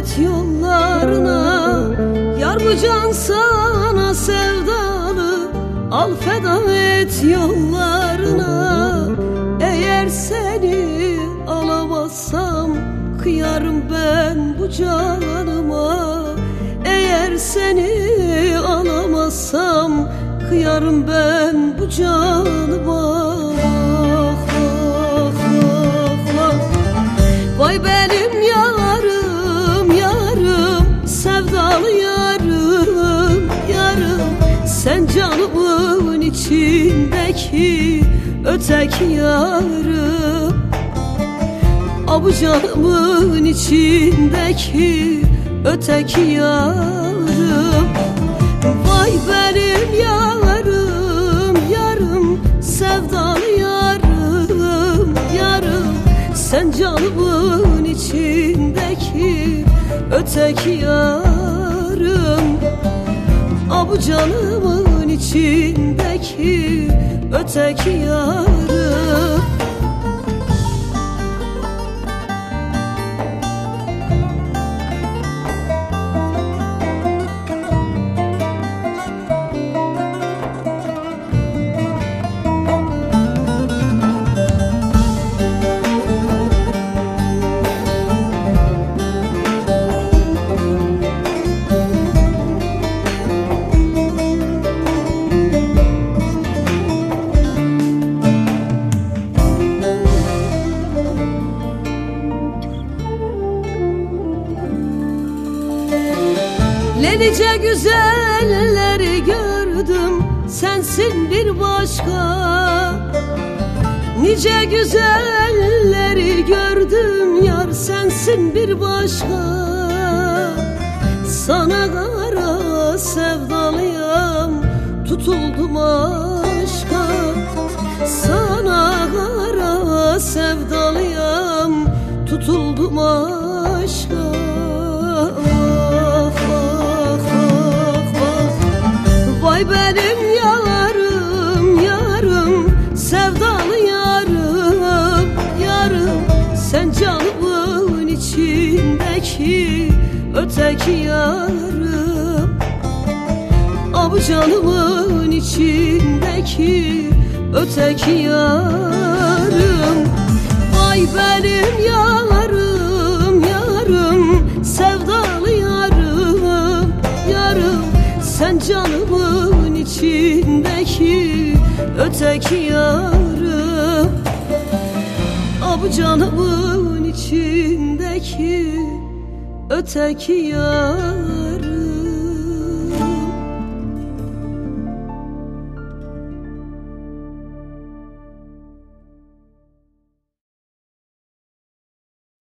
et yollarına. Yar bu can sana sevdalı, al feda et yollarına. Eğer seni alamazsam kıyarım ben bu canıma. Eğer seni alamazsam kıyarım ben bu canıma. Vay benim yarım, yarım, sevdalı yarım, yarım. Sen canımın içindeki öteki yarım. Bu canımın içindeki öteki yarım. Vay benim yarım, yarım, sevdalı yarım, yarım. Sen canımın içindeki öteki yarım. Bu canımın içindeki öteki yarım. Nice güzelleri gördüm, sensin bir başka. Nice güzelleri gördüm, yar sensin bir başka. Sana kara sevdalıyam, tutuldum aşka. Sana kara sevdalıyam, tutuldum aşka. Vay benim yarım, yarım, sevdalı yarım, yarım. Sen canımın içindeki öteki yarım. Bu canımın içindeki öteki yarım. Vay benim yarım, yarım, sevdalı yarım, yarım. Sen canımın içindeki öteki yarım. Bu canımın içindeki öteki yarım.